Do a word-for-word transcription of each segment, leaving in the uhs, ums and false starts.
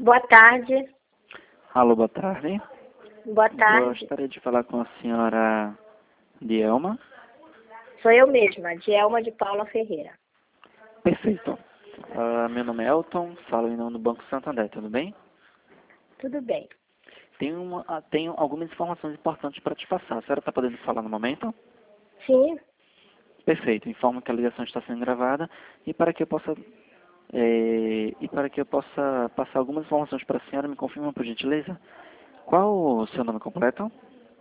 Boa tarde. Alô, boa tarde. Boa tarde. Gostaria de falar com a senhora Dielma. Sou eu mesma, Dielma de Paula Ferreira. Perfeito. Uh, meu nome é Elton, falo em nome do Banco Santander, tudo bem? Tudo bem. Tenho, uma, ah, tenho algumas informações importantes para te passar. A senhora está podendo falar no momento? Sim, Perfeito. Informo que a ligação está sendo gravada e para que eu possa eh, e para que eu possa passar algumas informações para a senhora, me confirma por gentileza. Qual o seu nome completo?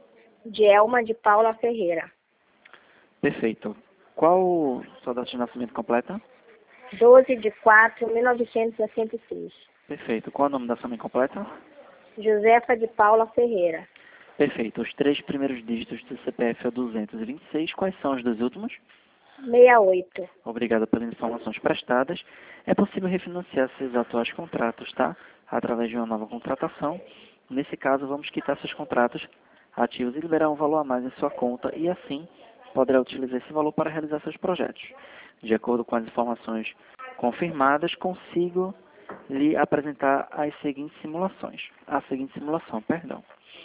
Dielma de Paula Ferreira. Perfeito. Qual sua data de nascimento completa? doze de quatro de mil novecentos e sessenta e seis. Perfeito. Qual é o nome da sua mãe completa? Josefa de Paula Ferreira. Perfeito. Os três primeiros dígitos do C P F é duzentos e vinte e seis. Quais são os dois últimos? sessenta e oito. Obrigado pelas informações prestadas. É possível refinanciar seus atuais contratos, tá? Através de uma nova contratação. Nesse caso, vamos quitar seus contratos ativos e liberar um valor a mais em sua conta e assim poderá utilizar esse valor para realizar seus projetos. De acordo com as informações confirmadas, consigo lhe apresentar as seguintes simulações. A seguinte simulação, perdão.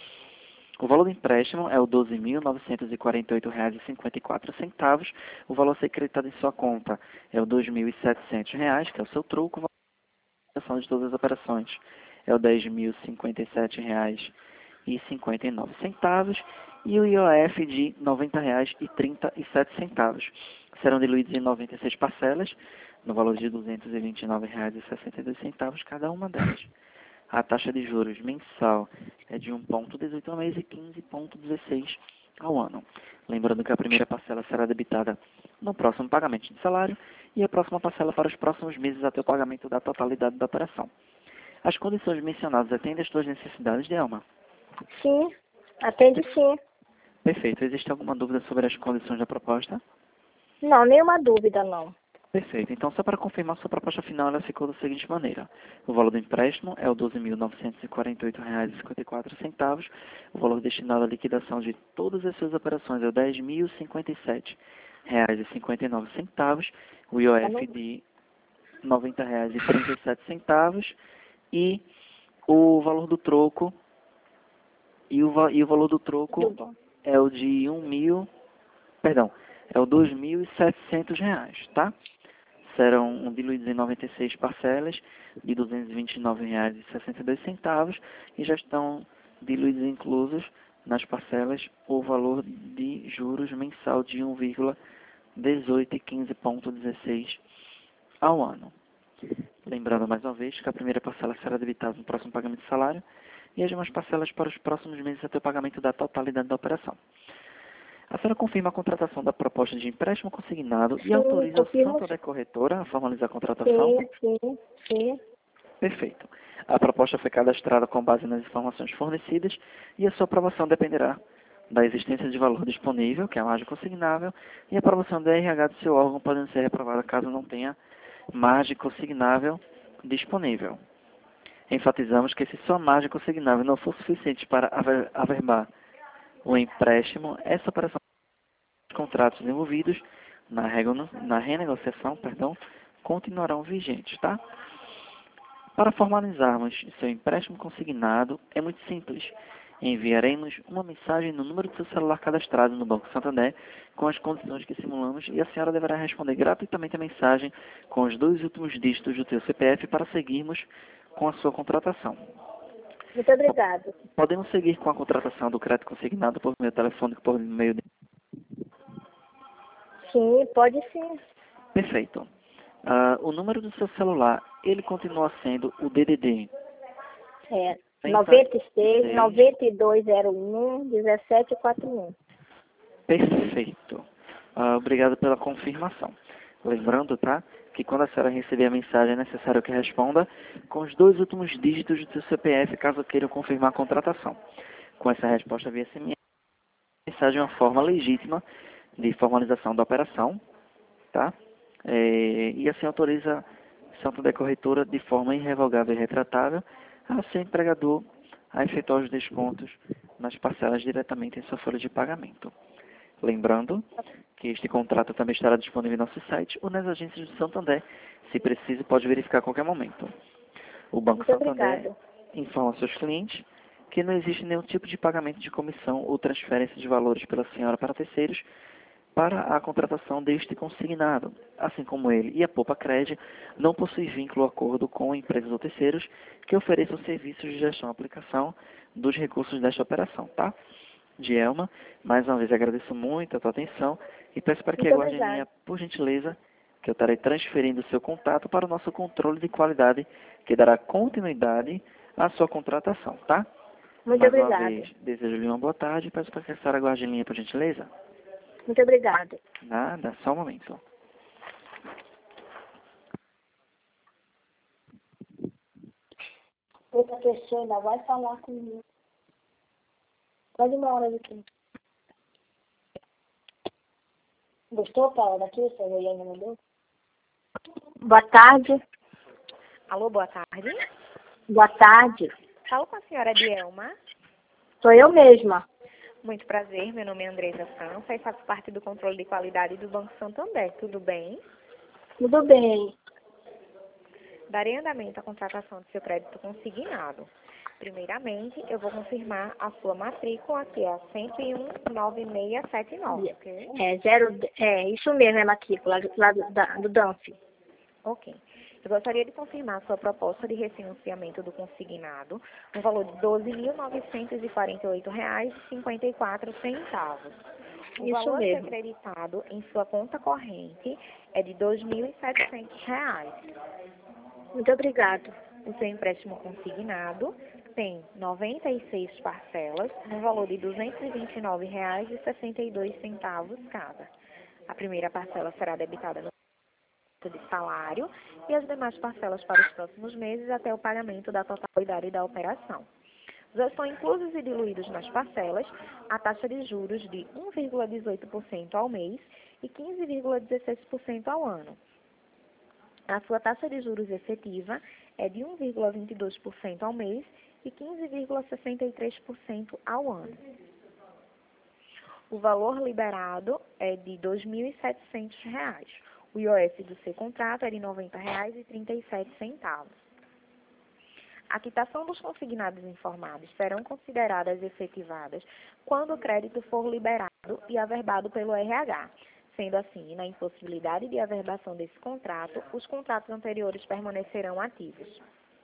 O valor do empréstimo é o doze mil novecentos e quarenta e oito reais e cinquenta e quatro centavos. O valor a ser creditado em sua conta é o dois mil e setecentos reais, que é o seu troco. O valor de todas as operações é o dez mil e cinquenta e sete reais e cinquenta e nove centavos. E o I O F de noventa reais e trinta e sete centavos. Serão diluídos em noventa e seis parcelas, no valor de duzentos e vinte e nove reais e sessenta e dois centavos cada uma delas. A taxa de juros mensal é de um vírgula dezoito ao mês e quinze vírgula dezesseis ao ano. Lembrando que a primeira parcela será debitada no próximo pagamento de salário e a próxima parcela para os próximos meses até o pagamento da totalidade da operação. As condições mencionadas atendem às suas necessidades, Delma? Sim, atende sim. Perfeito. Existe alguma dúvida sobre as condições da proposta? Não, nenhuma dúvida não. Perfeito. Então, só para confirmar, sua proposta final ela ficou da seguinte maneira. O valor do empréstimo é o doze mil novecentos e quarenta e oito reais e cinquenta e quatro centavos. O valor destinado à liquidação de todas as suas operações é o dez mil e cinquenta e sete reais e cinquenta e nove centavos. O I O F de noventa reais e trinta e sete centavos. E o valor do troco e o, va- e o valor do troco é o de um mil, perdão, é o dois mil e setecentos reais, tá? Serão diluídos em noventa e seis parcelas de duzentos e vinte e nove reais e sessenta e dois centavos e já estão diluídos e inclusos nas parcelas o valor de juros mensal de um vírgula dezoito e quinze vírgula dezesseis ao ano. Lembrando mais uma vez que a primeira parcela será debitada no próximo pagamento de salário e as demais parcelas para os próximos meses até o pagamento da totalidade da operação. A senhora confirma a contratação da proposta de empréstimo consignado e Sim, autoriza o confirmo. Santander Corretora a formalizar a contratação? Sim, sim, sim. Perfeito. A proposta foi cadastrada com base nas informações fornecidas e a sua aprovação dependerá da existência de valor disponível, que é a margem consignável, e a aprovação do R H do seu órgão podendo ser reprovada caso não tenha margem consignável disponível. Enfatizamos que se sua margem consignável não for suficiente para aver- averbar o empréstimo, essa operação os contratos envolvidos na, rego- na renegociação perdão, continuarão vigentes, tá? Para formalizarmos seu empréstimo consignado, é muito simples. Enviaremos uma mensagem no número do seu celular cadastrado no Banco Santander com as condições que simulamos e a senhora deverá responder gratuitamente a mensagem com os dois últimos dígitos do seu C P F para seguirmos com a sua contratação. Muito obrigada. Podemos seguir com a contratação do crédito consignado por meio telefônico por meio de... Sim, pode sim. Perfeito. Ah, o número do seu celular, ele continua sendo o D D D. É trinta noventa e seis, seis. noventa e dois, zero um, dezessete quarenta e um. Perfeito. Ah, obrigado pela confirmação. Lembrando, tá, que quando a senhora receber a mensagem é necessário que responda com os dois últimos dígitos do seu C P F caso queiram confirmar a contratação. Com essa resposta via S M S, a mensagem é uma forma legítima de formalização da operação, tá? É, e assim autoriza a Santander Corretora de forma irrevogável e retratável a seu empregador a efetuar os descontos nas parcelas diretamente em sua folha de pagamento. Lembrando que este contrato também estará disponível em nosso site ou nas agências do Santander. Se preciso, pode verificar a qualquer momento. O Banco Muito Santander obrigada. informa aos seus clientes que não existe nenhum tipo de pagamento de comissão ou transferência de valores pela senhora para terceiros para a contratação deste consignado, assim como ele e a Poupa Cred não possui vínculo ou acordo com empresas ou terceiros que ofereçam serviços de gestão e aplicação dos recursos desta operação, tá? Dielma, mais uma vez agradeço muito a tua atenção e peço para que Muito aguarde em obrigada. linha, por gentileza, que eu estarei transferindo o seu contato para o nosso controle de qualidade, que dará continuidade à sua contratação, tá? Muito Mais uma obrigada. vez, desejo-lhe uma boa tarde e peço para que a senhora aguarde em linha, por gentileza. Muito obrigada. Nada, só um momento. Outra pessoa ainda vai falar comigo. Quase uma hora daqui. Gostou, Paula, daqui? Você ainda mandou? Boa tarde. Alô, boa tarde. Boa tarde. Falo com a senhora Dielma. Sou eu mesma. Muito prazer, meu nome é Andresa França e faço parte do controle de qualidade do Banco Santander. Tudo bem? Tudo bem. Darei andamento à contratação do seu crédito consignado. Primeiramente, eu vou confirmar a sua matrícula, que é a cento e um, nove seis sete nove, ok? É, zero, é isso mesmo, é matrícula lá do, da, do Danf. Ok. Eu gostaria de confirmar a sua proposta de refinanciamento do consignado, no valor de doze mil novecentos e quarenta e oito reais e cinquenta e quatro centavos. O Isso valor a ser mesmo. acreditado em sua conta corrente é de dois mil e setecentos reais. Muito obrigado. O seu empréstimo consignado tem noventa e seis parcelas, no valor de duzentos e vinte e nove reais e sessenta e dois centavos cada. A primeira parcela será debitada no de salário e as demais parcelas para os próximos meses até o pagamento da totalidade da operação. Já estão inclusos e diluídos nas parcelas a taxa de juros de um vírgula dezoito por cento ao mês e quinze vírgula dezesseis por cento ao ano. A sua taxa de juros efetiva é de um vírgula vinte e dois por cento ao mês e quinze vírgula sessenta e três por cento ao ano. O valor liberado é de dois mil e setecentos reais. O I O F do seu contrato é de noventa reais e trinta e sete centavos. A quitação dos consignados informados serão consideradas efetivadas quando o crédito for liberado e averbado pelo R H. Sendo assim, na impossibilidade de averbação desse contrato, os contratos anteriores permanecerão ativos.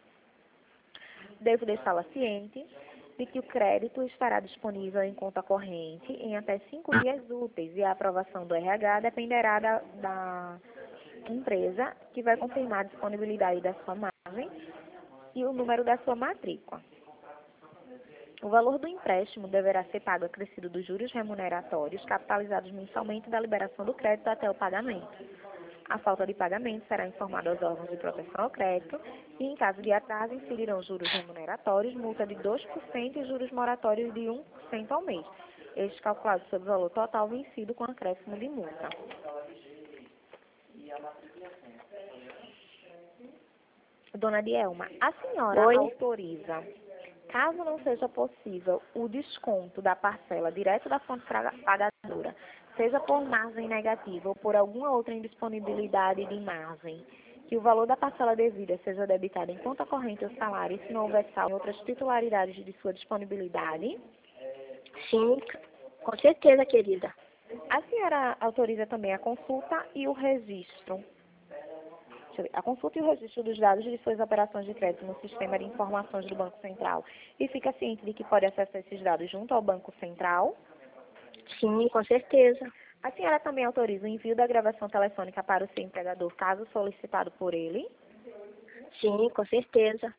Devo deixá-la ciente de que o crédito estará disponível em conta corrente em até cinco dias úteis e a aprovação do R H dependerá da, da empresa que vai confirmar a disponibilidade da sua margem e o número da sua matrícula. O valor do empréstimo deverá ser pago acrescido dos juros remuneratórios capitalizados mensalmente da liberação do crédito até o pagamento. A falta de pagamento será informada aos órgãos de proteção ao crédito e, em caso de atraso, incidirão juros remuneratórios, multa de dois por cento e juros moratórios de um por cento ao mês. Estes calculados sobre o valor total vencido com acréscimo de multa. Dona Dielma, a senhora Oi. autoriza, caso não seja possível, o desconto da parcela direto da fonte pagadora, seja por margem negativa ou por alguma outra indisponibilidade de margem, que o valor da parcela devida seja debitado em conta corrente ou salário, se não houver saldo em outras titularidades de sua disponibilidade? Sim, com certeza, querida. A senhora autoriza também a consulta e o registro. Deixa eu ver, a consulta e o registro dos dados de suas operações de crédito no sistema de informações do Banco Central. E fica ciente de que pode acessar esses dados junto ao Banco Central? Sim, com certeza. A senhora também autoriza o envio da gravação telefônica para o seu empregador, caso solicitado por ele? Sim, com certeza.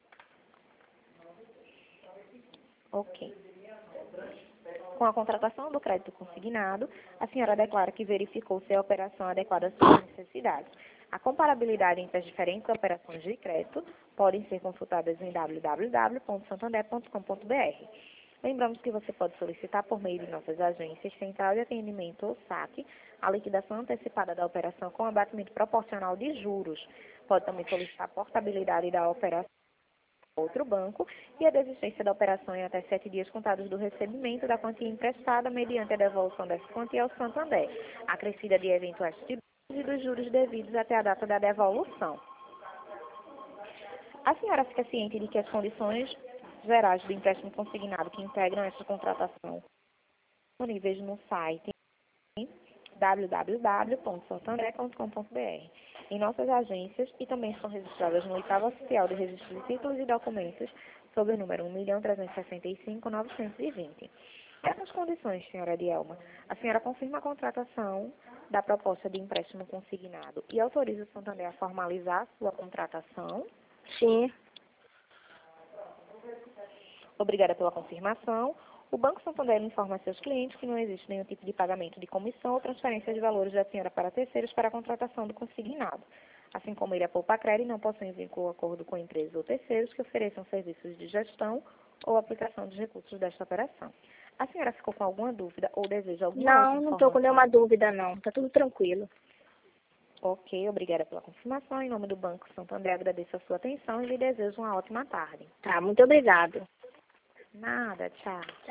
Ok. Com a contratação do crédito consignado, a senhora declara que verificou se a operação é adequada às suas necessidades. A comparabilidade entre as diferentes operações de crédito podem ser consultadas em w w w ponto santander ponto com ponto b r. Lembramos que você pode solicitar por meio de nossas agências, Central de Atendimento ou saque, a liquidação antecipada da operação com abatimento proporcional de juros. Pode também solicitar a portabilidade da operação em outro banco e a desistência da operação em até sete dias contados do recebimento da quantia emprestada mediante a devolução dessa quantia ao Santander, acrescida de eventuais tributos e dos juros devidos até a data da devolução. A senhora fica ciente de que as condições gerais do empréstimo consignado que integram esta contratação disponíveis no site w w w ponto santander ponto com ponto b r, em nossas agências, e também estão registradas no oitavo oficial de registro de títulos e documentos sob o número um milhão trezentos e sessenta e cinco mil novecentos e vinte. Essas condições, senhora Dielma, a senhora confirma a contratação da proposta de empréstimo consignado e autoriza o Santander a formalizar a sua contratação? Sim. Obrigada pela confirmação. O Banco Santander informa a seus clientes que não existe nenhum tipo de pagamento de comissão ou transferência de valores da senhora para terceiros para a contratação do consignado, assim como ele a Poupa-Crédito não possui vínculo ou acordo com empresas ou terceiros que ofereçam serviços de gestão ou aplicação dos recursos desta operação. A senhora ficou com alguma dúvida ou deseja alguma outra Não, informação? não estou com nenhuma dúvida, não. Tá tudo tranquilo. Ok, obrigada pela confirmação. Em nome do Banco Santander, agradeço a sua atenção e lhe desejo uma ótima tarde. Tá, muito obrigado. Nada, tchau.